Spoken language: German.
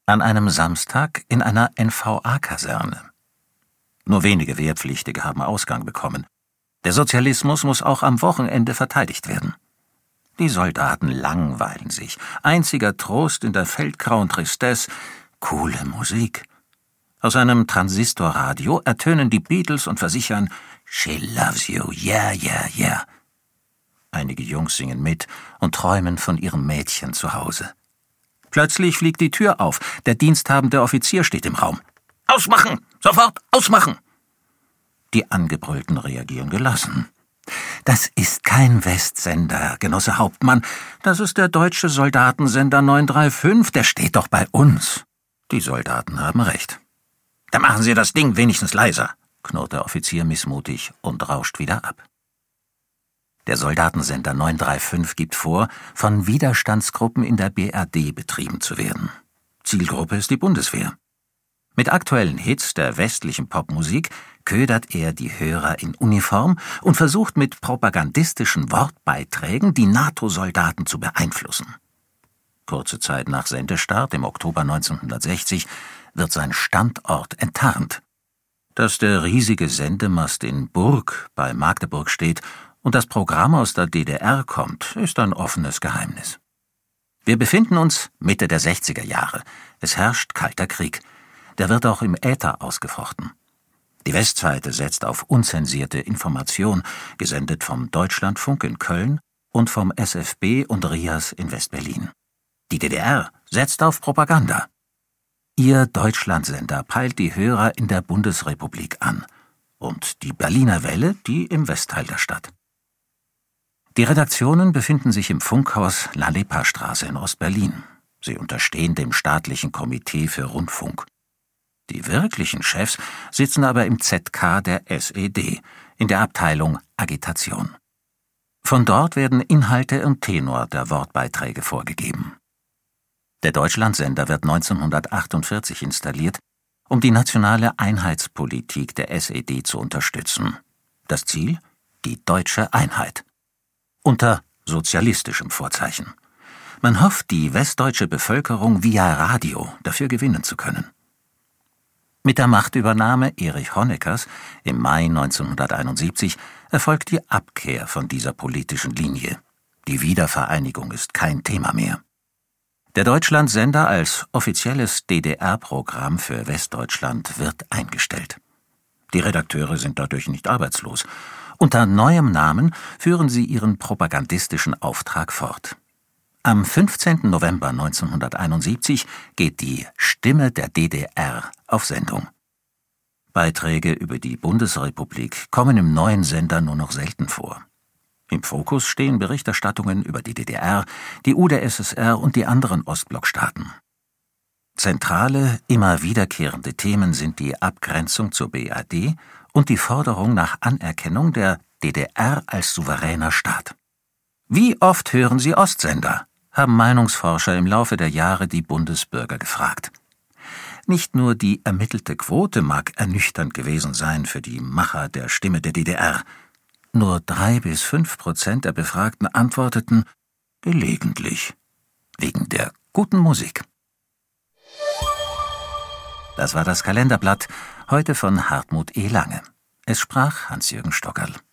An einem Samstag in einer NVA-Kaserne. Nur wenige Wehrpflichtige haben Ausgang bekommen. Der Sozialismus muss auch am Wochenende verteidigt werden. Die Soldaten langweilen sich. Einziger Trost in der feldgrauen Tristesse: coole Musik. Aus einem Transistorradio ertönen die Beatles und versichern: She loves you, yeah, yeah, yeah. Einige Jungs singen mit und träumen von ihrem Mädchen zu Hause. Plötzlich fliegt die Tür auf. Der diensthabende Offizier steht im Raum. »Ausmachen! Sofort ausmachen!« Die Angebrüllten reagieren gelassen. »Das ist kein Westsender, Genosse Hauptmann. Das ist der deutsche Soldatensender 935, der steht doch bei uns.« Die Soldaten haben recht. »Dann machen Sie das Ding wenigstens leiser«, knurrt der Offizier missmutig und rauscht wieder ab. Der Soldatensender 935 gibt vor, von Widerstandsgruppen in der BRD betrieben zu werden. Zielgruppe ist die Bundeswehr. Mit aktuellen Hits der westlichen Popmusik ködert er die Hörer in Uniform und versucht mit propagandistischen Wortbeiträgen die NATO-Soldaten zu beeinflussen. Kurze Zeit nach Sendestart im Oktober 1960 wird sein Standort enttarnt. Dass der riesige Sendemast in Burg bei Magdeburg steht und das Programm aus der DDR kommt, ist ein offenes Geheimnis. Wir befinden uns Mitte der 60er Jahre. Es herrscht kalter Krieg. Der wird auch im Äther ausgefochten. Die Westseite setzt auf unzensierte Information, gesendet vom Deutschlandfunk in Köln und vom SFB und RIAS in West-Berlin. Die DDR setzt auf Propaganda. Ihr Deutschlandsender peilt die Hörer in der Bundesrepublik an und die Berliner Welle die im Westteil der Stadt. Die Redaktionen befinden sich im Funkhaus Lalepa-Straße in Ost-Berlin. Sie unterstehen dem staatlichen Komitee für Rundfunk. Die wirklichen Chefs sitzen aber im ZK der SED, in der Abteilung Agitation. Von dort werden Inhalte und Tenor der Wortbeiträge vorgegeben. Der Deutschlandsender wird 1948 installiert, um die nationale Einheitspolitik der SED zu unterstützen. Das Ziel? Die deutsche Einheit. Unter sozialistischem Vorzeichen. Man hofft, die westdeutsche Bevölkerung via Radio dafür gewinnen zu können. Mit der Machtübernahme Erich Honeckers im Mai 1971 erfolgt die Abkehr von dieser politischen Linie. Die Wiedervereinigung ist kein Thema mehr. Der Deutschlandsender als offizielles DDR-Programm für Westdeutschland wird eingestellt. Die Redakteure sind dadurch nicht arbeitslos. Unter neuem Namen führen sie ihren propagandistischen Auftrag fort. Am 15. November 1971 geht die Stimme der DDR auf Sendung. Beiträge über die Bundesrepublik kommen im neuen Sender nur noch selten vor. Im Fokus stehen Berichterstattungen über die DDR, die UdSSR und die anderen Ostblockstaaten. Zentrale, immer wiederkehrende Themen sind die Abgrenzung zur BRD und die Forderung nach Anerkennung der DDR als souveräner Staat. Wie oft hören Sie Ostsender? Haben Meinungsforscher im Laufe der Jahre die Bundesbürger gefragt. Nicht nur die ermittelte Quote mag ernüchternd gewesen sein für die Macher der Stimme der DDR. Nur 3-5% der Befragten antworteten gelegentlich, wegen der guten Musik. Das war das Kalenderblatt, heute von Hartmut E. Lange. Es sprach Hans-Jürgen Stockerl.